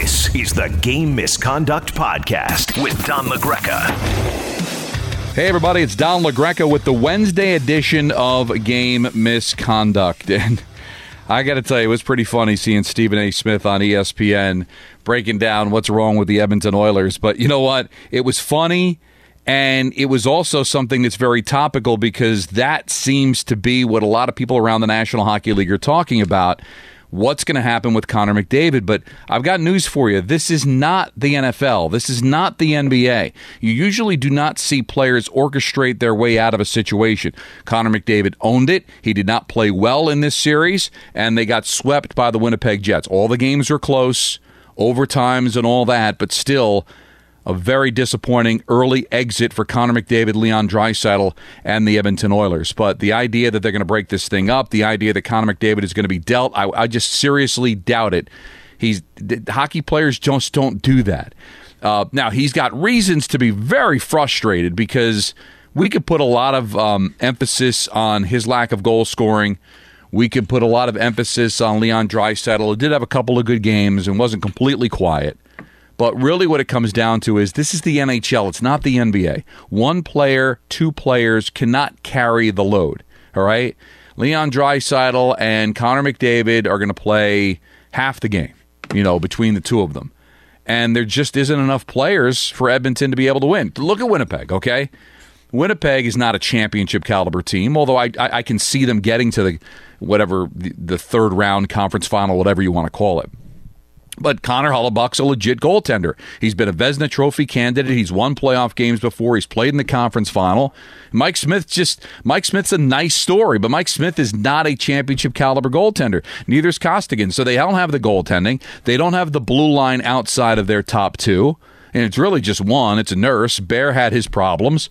This is the Game Misconduct Podcast with Don LaGreca. Hey, everybody, it's Don LaGreca with the Wednesday edition of Game Misconduct. And I got to tell you, it was pretty funny seeing Stephen A. Smith on ESPN breaking down what's wrong with the Edmonton Oilers. But you know what? It was funny, and it was also something that's very topical because that seems to be what a lot of people around the National Hockey League are talking about. What's going to happen with Connor McDavid? But I've got news for you. This is not the NFL. This is not the NBA. You usually do not see players orchestrate their way out of a situation. Connor McDavid owned it. He did not play well in this series, and they got swept by the Winnipeg Jets. All the games were close, overtimes and all that, but still a very disappointing early exit for Connor McDavid, Leon Draisaitl, and the Edmonton Oilers. But the idea that they're going to break this thing up, the idea that Connor McDavid is going to be dealt, I just seriously doubt it. Hockey players just don't do that. Now, he's got reasons to be very frustrated because we could put a lot of emphasis on his lack of goal scoring. We could put a lot of emphasis on Leon Draisaitl, who did have a couple of good games and wasn't completely quiet. But really what it comes down to is this is the NHL. It's not the NBA. One player, two players cannot carry the load, all right? Leon Draisaitl and Connor McDavid are going to play half the game, between the two of them. And there just isn't enough players for Edmonton to be able to win. Look at Winnipeg, okay? Winnipeg is not a championship caliber team, although I can see them getting to the third round conference final, whatever you want to call it. But Connor Hellebuyck's a legit goaltender. He's been a Vezina Trophy candidate. He's won playoff games before. He's played in the conference final. Mike Smith's a nice story, but Mike Smith is not a championship caliber goaltender. Neither is Costigan. So they don't have the goaltending. They don't have the blue line outside of their top two. And it's really just one. It's a Nurse. Bear had his problems.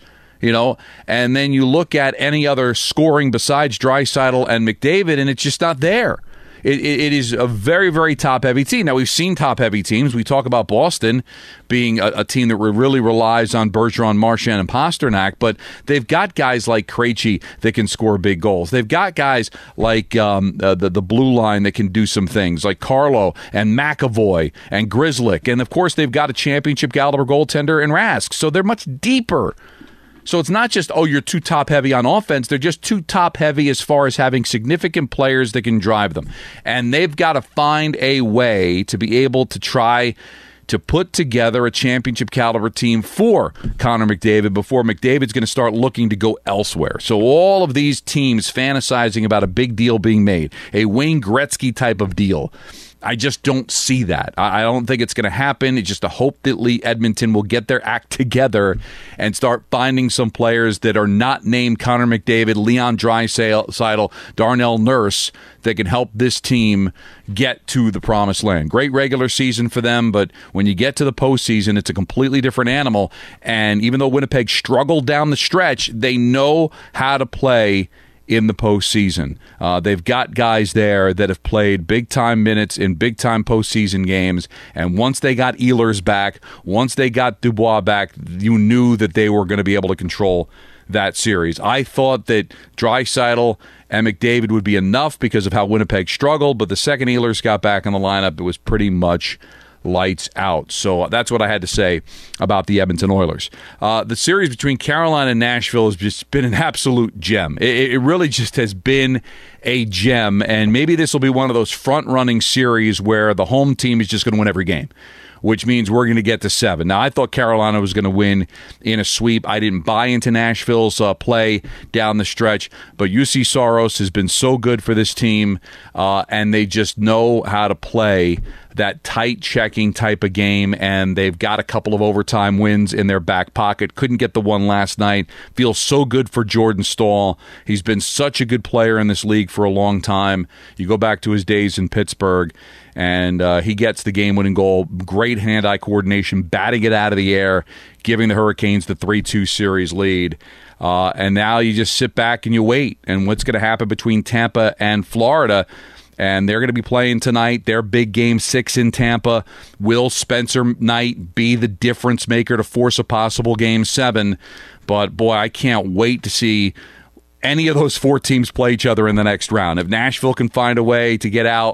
And then you look at any other scoring besides Draisaitl and McDavid, and it's just not there. It is a very, very top-heavy team. Now, we've seen top-heavy teams. We talk about Boston being a team that really relies on Bergeron, Marchand, and Pasternak, but they've got guys like Krejci that can score big goals. They've got guys like the blue line that can do some things, like Carlo and McAvoy and Grzelcyk. And, of course, they've got a championship-caliber goaltender in Rask. So they're much deeper. So it's not just, you're too top-heavy on offense. They're just too top-heavy as far as having significant players that can drive them. And they've got to find a way to be able to try to put together a championship-caliber team for Connor McDavid before McDavid's going to start looking to go elsewhere. So all of these teams fantasizing about a big deal being made, a Wayne Gretzky type of deal, I just don't see that. I don't think it's going to happen. It's just a hope that Edmonton will get their act together and start finding some players that are not named Connor McDavid, Leon Draisaitl, Darnell Nurse that can help this team get to the promised land. Great regular season for them, but when you get to the postseason, it's a completely different animal. And even though Winnipeg struggled down the stretch, they know how to play in the postseason. They've got guys there that have played big-time minutes in big-time postseason games, and once they got Ehlers back, once they got Dubois back, you knew that they were going to be able to control that series. I thought that Draisaitl and McDavid would be enough because of how Winnipeg struggled, but the second Ehlers got back in the lineup, it was pretty much lights out. So that's what I had to say about the Edmonton Oilers. The series between Carolina and Nashville has just been an absolute gem. It really just has been a gem, and maybe this will be one of those front-running series where the home team is just going to win every game, which means we're going to get to 7. Now, I thought Carolina was going to win in a sweep. I didn't buy into Nashville's play down the stretch, but UC Soros has been so good for this team, and they just know how to play that tight checking type of game, and they've got a couple of overtime wins in their back pocket. Couldn't get the one last night. Feels so good for Jordan Staal. He's been such a good player in this league for a long time. You go back to his days in Pittsburgh, and he gets the game-winning goal. Great hand-eye coordination, batting it out of the air, giving the Hurricanes the 3-2 series lead. And now you just sit back and you wait. And what's going to happen between Tampa and Florida? And they're going to be playing tonight. Their big game 6 in Tampa. Will Spencer Knight be the difference maker to force a possible game 7? But, boy, I can't wait to see any of those 4 teams play each other in the next round. If Nashville can find a way to get out,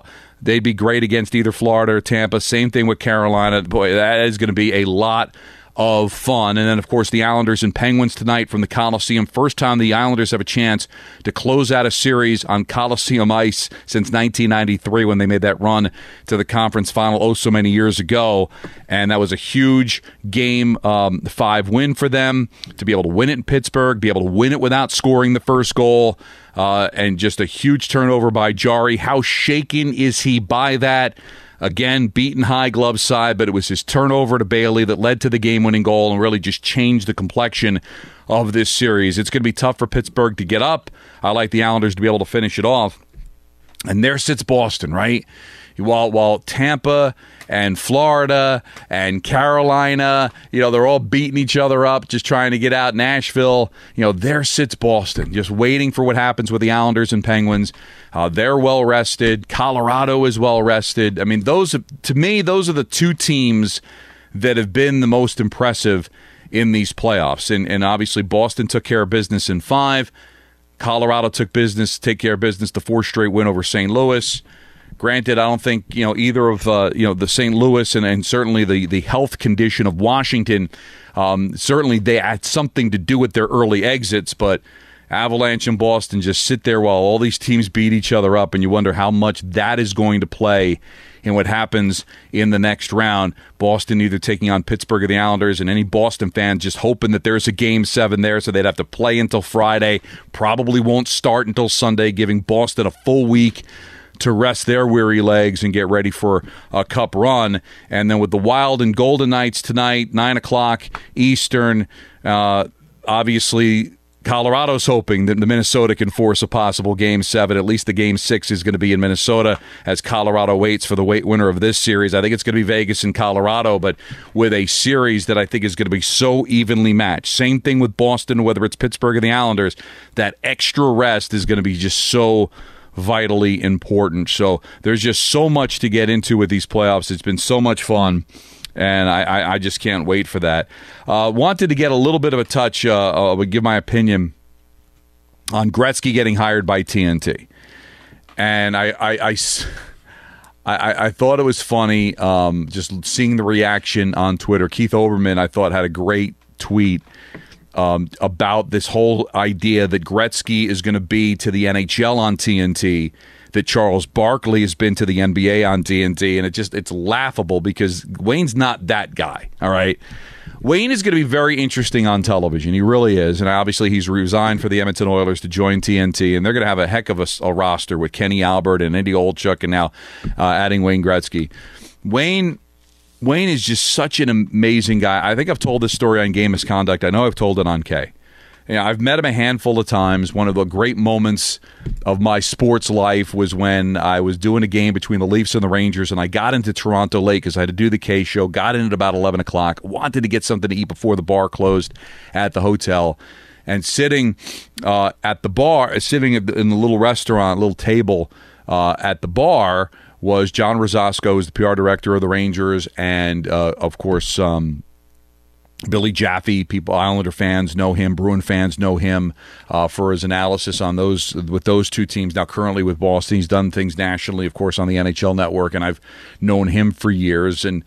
they'd be great against either Florida or Tampa. Same thing with Carolina. Boy, that is going to be a lot of fun. And then, of course, the Islanders and Penguins tonight from the Coliseum. First time the Islanders have a chance to close out a series on Coliseum ice since 1993 when they made that run to the conference final so many years ago. And that was a huge Game 5 win for them to be able to win it in Pittsburgh, be able to win it without scoring the first goal, and just a huge turnover by Jarry. How shaken is he by that? Again, beaten high glove side, but it was his turnover to Bailey that led to the game-winning goal and really just changed the complexion of this series. It's going to be tough for Pittsburgh to get up. I like the Islanders to be able to finish it off. And there sits Boston, right? While Tampa and Florida and Carolina, they're all beating each other up, just trying to get out. Nashville, there sits Boston, just waiting for what happens with the Islanders and Penguins. They're well rested. Colorado is well rested. I mean, those are the two teams that have been the most impressive in these playoffs. And obviously, Boston took care of business in 5. Colorado take care of business, the 4th straight win over St. Louis. Granted, I don't think either of the St. Louis and certainly the health condition of Washington. Certainly, they had something to do with their early exits, but Avalanche and Boston just sit there while all these teams beat each other up, and you wonder how much that is going to play in what happens in the next round. Boston either taking on Pittsburgh or the Islanders, and any Boston fans just hoping that there's a Game 7 there, so they'd have to play until Friday. Probably won't start until Sunday, giving Boston a full week to rest their weary legs and get ready for a cup run. And then with the Wild and Golden Knights tonight, 9 o'clock Eastern, obviously Colorado's hoping that the Minnesota can force a possible Game 7. At least the Game 6 is going to be in Minnesota as Colorado waits for the winner of this series. I think it's going to be Vegas and Colorado, but with a series that I think is going to be so evenly matched. Same thing with Boston, whether it's Pittsburgh or the Islanders. That extra rest is going to be just so vitally important. So there's just so much to get into with these playoffs. It's been so much fun, and I just can't wait for that. Wanted to get a little bit of a touch, would give my opinion on Gretzky getting hired by TNT. And I thought it was funny just seeing the reaction on Twitter. Keith Olbermann, I thought, had a great tweet about this whole idea that Gretzky is going to be to the NHL on TNT, that Charles Barkley has been to the NBA on TNT, and it's laughable because Wayne's not that guy, all right? Wayne is going to be very interesting on television. He really is, and obviously he's resigned for the Edmonton Oilers to join TNT, and they're going to have a heck of a roster with Kenny Albert and Eddie Olczyk and now adding Wayne Gretzky. Wayne is just such an amazing guy. I think I've told this story on Game Misconduct. I know I've told it on K. I've met him a handful of times. One of the great moments of my sports life was when I was doing a game between the Leafs and the Rangers, and I got into Toronto late because I had to do the K show, got in at about 11 o'clock, wanted to get something to eat before the bar closed at the hotel, and sitting at the bar, sitting in the little restaurant, little table at the bar, was John Rosasco, who's the PR director of the Rangers, and of course Billy Jaffe. People, Islander fans know him, Bruin fans know him for his analysis on those two teams. Now currently with Boston, he's done things nationally, of course, on the NHL Network, and I've known him for years. And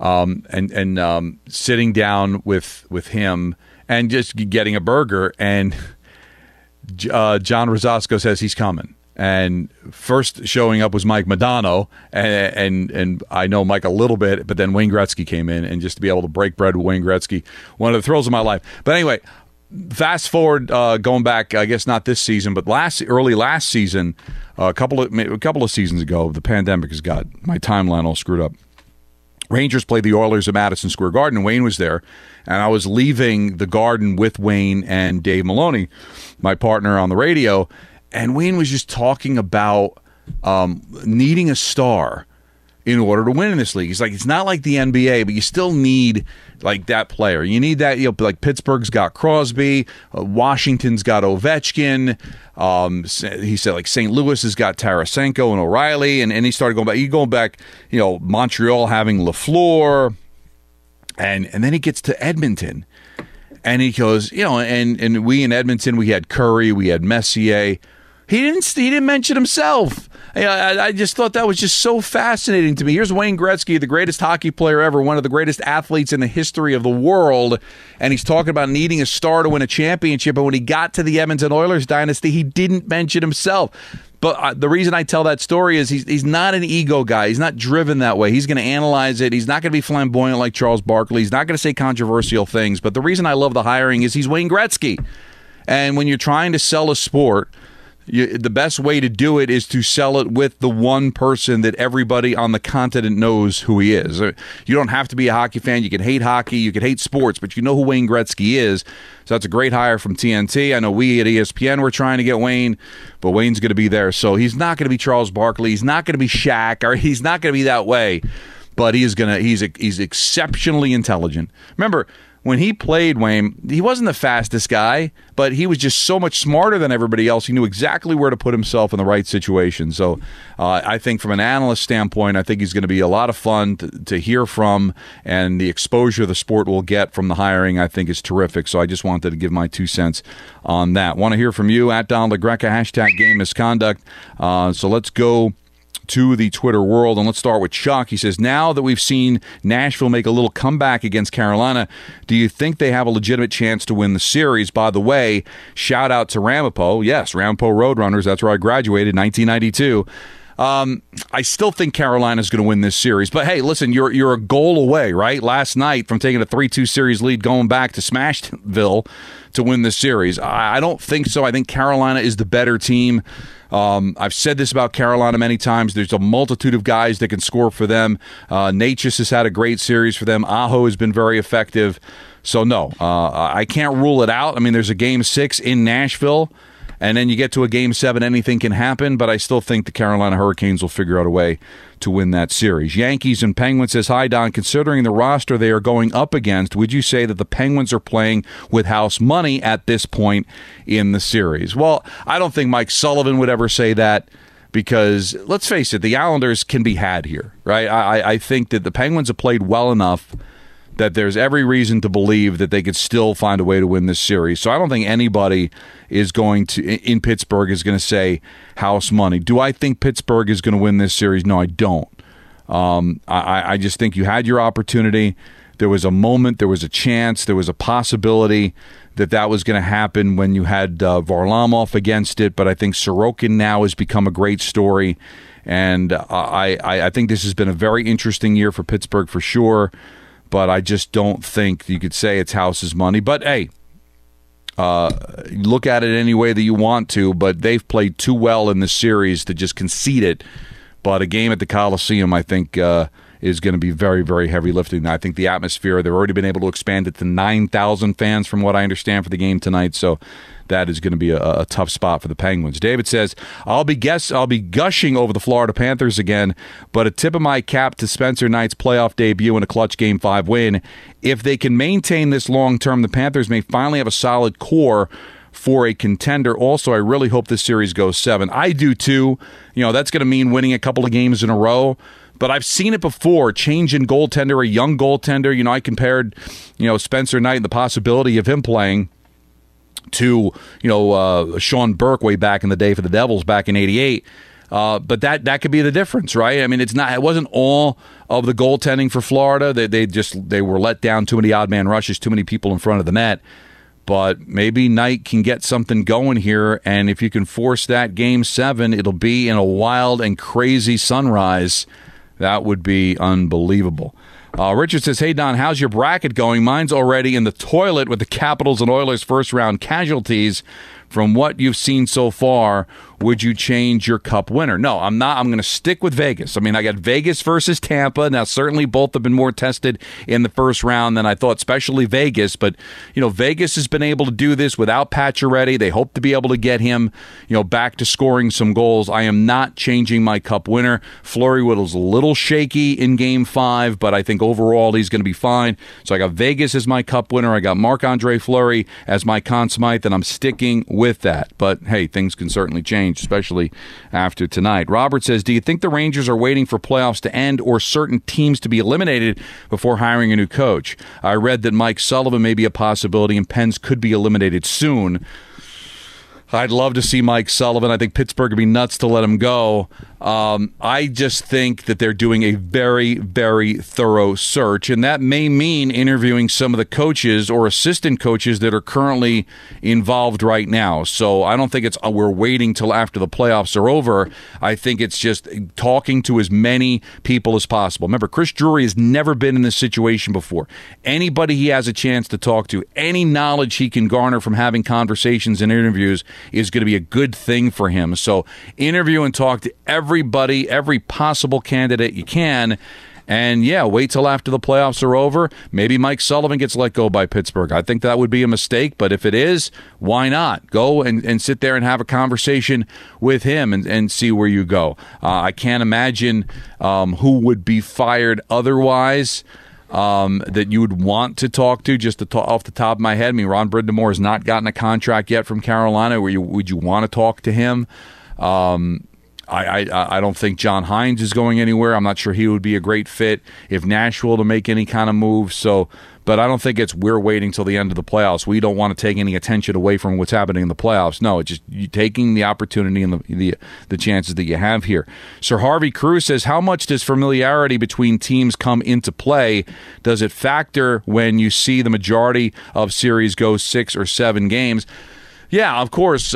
sitting down with him and just getting a burger, and John Rosasco says he's coming. And first showing up was Mike Modano, and I know Mike a little bit, but then Wayne Gretzky came in, and just to be able to break bread with Wayne Gretzky, one of the thrills of my life. But anyway, fast forward, going back, I guess not this season, but early last season, a couple of seasons ago, the pandemic has got my timeline all screwed up. Rangers played the Oilers at Madison Square Garden, and Wayne was there, and I was leaving the Garden with Wayne and Dave Maloney, my partner on the radio. And Wayne was just talking about needing a star in order to win in this league. He's like, it's not like the NBA, but you still need like that player. You need that. Like Pittsburgh's got Crosby, Washington's got Ovechkin. He said like St. Louis has got Tarasenko and O'Reilly, and he started going back. You going back, Montreal having Lafleur, and then he gets to Edmonton. And he goes, and we in Edmonton, we had Curry, we had Messier. He didn't mention himself. I just thought that was just so fascinating to me. Here's Wayne Gretzky, the greatest hockey player ever, one of the greatest athletes in the history of the world, and he's talking about needing a star to win a championship. But when he got to the Edmonton Oilers dynasty, he didn't mention himself. But the reason I tell that story is he's not an ego guy. He's not driven that way. He's going to analyze it. He's not going to be flamboyant like Charles Barkley. He's not going to say controversial things. But the reason I love the hiring is he's Wayne Gretzky. And when you're trying to sell a sport, the best way to do it is to sell it with the one person that everybody on the continent knows who he is. You don't have to be a hockey fan. You can hate hockey. You can hate sports, but you know who Wayne Gretzky is. So that's a great hire from TNT. I know we at ESPN were trying to get Wayne, but Wayne's going to be there. So he's not going to be Charles Barkley. He's not going to be Shaq, or he's not going to be that way. But he's exceptionally intelligent. Remember, when he played, Wayne, he wasn't the fastest guy, but he was just so much smarter than everybody else. He knew exactly where to put himself in the right situation. So I think from an analyst standpoint, I think he's going to be a lot of fun to hear from, and the exposure the sport will get from the hiring, I think, is terrific. So I just wanted to give my 2 cents on that. Want to hear from you at Donald LaGreca, hashtag game misconduct. So let's go to the Twitter world, and let's start with Chuck. He says, now that we've seen Nashville make a little comeback against Carolina, do you think they have a legitimate chance to win the series? By the way, shout out to Ramapo. Yes, Ramapo Roadrunners. That's where I graduated, 1992. I still think Carolina's going to win this series. But hey, listen, you're a goal away, right? Last night from taking a 3-2 series lead, going back to Smashville to win this series. I don't think so. I think Carolina is the better team. I've said this about Carolina many times. There's a multitude of guys that can score for them. Natchez has had a great series for them. Aho has been very effective. So, no, I can't rule it out. I mean, there's a Game 6 in Nashville, and then you get to a Game 7, anything can happen, but I still think the Carolina Hurricanes will figure out a way to win that series. Yankees and Penguins says, hi, Don. Considering the roster they are going up against, would you say that the Penguins are playing with house money at this point in the series? Well, I don't think Mike Sullivan would ever say that, because, let's face it, the Islanders can be had here, right? I think that the Penguins have played well enough that there's every reason to believe that they could still find a way to win this series. So I don't think anybody is going to, in Pittsburgh, is going to say house money. Do I think Pittsburgh is going to win this series? No, I don't. I just think you had your opportunity. There was a moment, there was a chance, there was a possibility that was going to happen when you had Varlamov against it. But I think Sorokin now has become a great story. And I think this has been a very interesting year for Pittsburgh for sure. But I just don't think you could say it's house's money. But, hey, look at it any way that you want to, but they've played too well in this series to just concede it. But a game at the Coliseum, I think, is going to be very, very heavy lifting. I think the atmosphere, they've already been able to expand it to 9,000 fans from what I understand for the game tonight. So that is going to be a tough spot for the Penguins. David says, I'll be gushing over the Florida Panthers again, but a tip of my cap to Spencer Knight's playoff debut in a clutch Game 5 win. If they can maintain this long term, the Panthers may finally have a solid core for a contender. Also, I really hope this series goes 7. I do too. You know, that's going to mean winning a couple of games in a row. But I've seen it before, change in goaltender, a young goaltender. You know, I compared, Spencer Knight and the possibility of him playing to, Sean Burke way back in the day for the Devils back in '88. But that could be the difference, right? I mean, it wasn't all of the goaltending for Florida. They were let down, too many odd man rushes, too many people in front of the net. But maybe Knight can get something going here, and if you can force that Game 7, it'll be in a wild and crazy sunrise. That would be unbelievable. Richard says, hey, Don, how's your bracket going? Mine's already in the toilet with the Capitals and Oilers first-round casualties. From what you've seen so far, would you change your cup winner? No, I'm not. I'm going to stick with Vegas. I mean, I got Vegas versus Tampa. Now, certainly both have been more tested in the first round than I thought, especially Vegas. But, Vegas has been able to do this without Pacioretty. They hope to be able to get him, back to scoring some goals. I am not changing my cup winner. Fleury was a little shaky in Game 5, but I think overall he's going to be fine. So I got Vegas as my cup winner. I got Marc-Andre Fleury as my Conn Smythe, and I'm sticking with that. But, hey, things can certainly change, especially after tonight. Robert says, do you think the Rangers are waiting for playoffs to end or certain teams to be eliminated before hiring a new coach? I read that Mike Sullivan may be a possibility and Pens could be eliminated soon. I'd love to see Mike Sullivan. I think Pittsburgh would be nuts to let him go. I just think that they're doing a very, very thorough search, and that may mean interviewing some of the coaches or assistant coaches that are currently involved right now. So I don't think it's we're waiting till after the playoffs are over. I think it's just talking to as many people as possible. Remember, Chris Drury has never been in this situation before. Anybody he has a chance to talk to, any knowledge he can garner from having conversations and interviews is going to be a good thing for him. So interview and talk to everybody, every possible candidate you can. And yeah, wait till after the playoffs are over. Maybe Mike Sullivan gets let go by Pittsburgh. I think that would be a mistake, but if it is, why not? Go and sit there and have a conversation with him and see where you go. I can't imagine who would be fired otherwise that you would want to talk to, just off the top of my head. I mean, Ron Brind'Amour has not gotten a contract yet from Carolina. Would you want to talk to him? I don't think John Hines is going anywhere. I'm not sure he would be a great fit if Nashville to make any kind of move. So, but I don't think we're waiting till the end of the playoffs. We don't want to take any attention away from what's happening in the playoffs. No, it's just you taking the opportunity and the chances that you have here. Sir Harvey Cruz says, how much does familiarity between teams come into play? Does it factor when you see the majority of series go 6 or 7 games? Yeah, of course.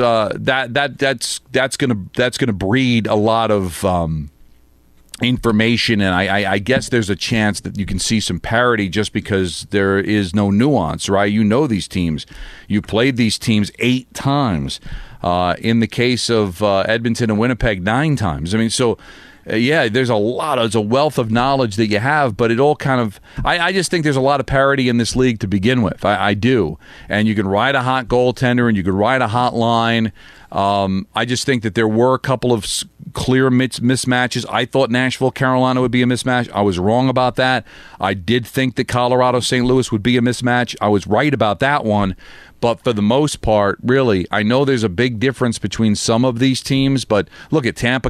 That's gonna breed a lot of information, and I guess there's a chance that you can see some parity just because there is no nuance, right? You know these teams. You played these teams 8 times. In the case of Edmonton and Winnipeg, 9 times. I mean, so. Yeah, there's a wealth of knowledge that you have, but it all kind of, I just think there's a lot of parity in this league to begin with. I do. And you can ride a hot goaltender and you can ride a hot line. I just think that there were a couple of clear mismatches. I thought Nashville, Carolina would be a mismatch. I was wrong about that. I did think that Colorado, St. Louis would be a mismatch. I was right about that one. But for the most part, really, I know there's a big difference between some of these teams, but look at Tampa,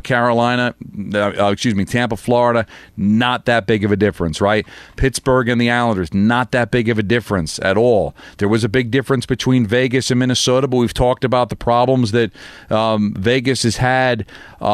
Tampa, Florida, not that big of a difference, right? Pittsburgh and the Islanders, not that big of a difference at all. There was a big difference between Vegas and Minnesota, but we've talked about the problems that Vegas has had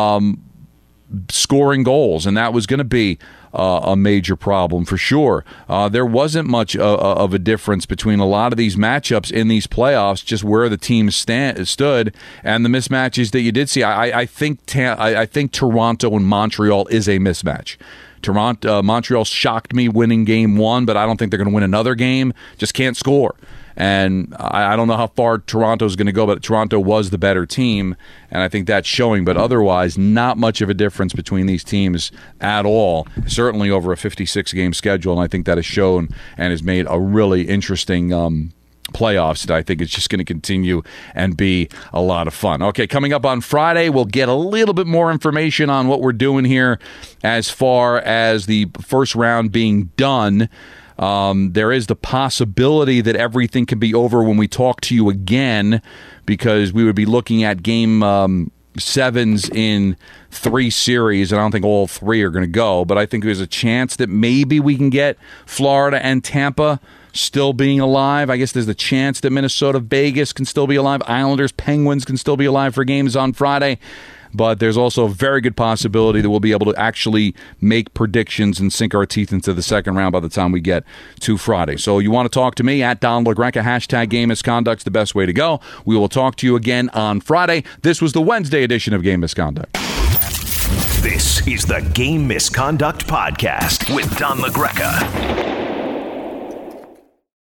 scoring goals, and that was going to be a major problem for sure. There wasn't much of a difference between a lot of these matchups in these playoffs, just where the teams stood and the mismatches that you did see. I think Toronto and Montreal is a mismatch. Montreal shocked me winning game 1, but I don't think they're going to win another game. Just can't score. And I don't know how far Toronto's going to go, but Toronto was the better team, and I think that's showing. But otherwise, not much of a difference between these teams at all, certainly over a 56-game schedule, and I think that has shown and has made a really interesting playoffs that I think it's just going to continue and be a lot of fun. Okay, coming up on Friday, we'll get a little bit more information on what we're doing here as far as the first round being done. There is the possibility that everything can be over when we talk to you again, because we would be looking at game 7s in 3 series, and I don't think all 3 are going to go, but I think there's a chance that maybe we can get Florida and Tampa still being alive. I guess there's the chance that Minnesota, Vegas can still be alive. Islanders, Penguins can still be alive for games on Friday. But there's also a very good possibility that we'll be able to actually make predictions and sink our teeth into the second round by the time we get to Friday. So you want to talk to me at Don LaGreca, hashtag Game Misconduct's the best way to go. We will talk to you again on Friday. This was the Wednesday edition of Game Misconduct. This is the Game Misconduct Podcast with Don LaGreca.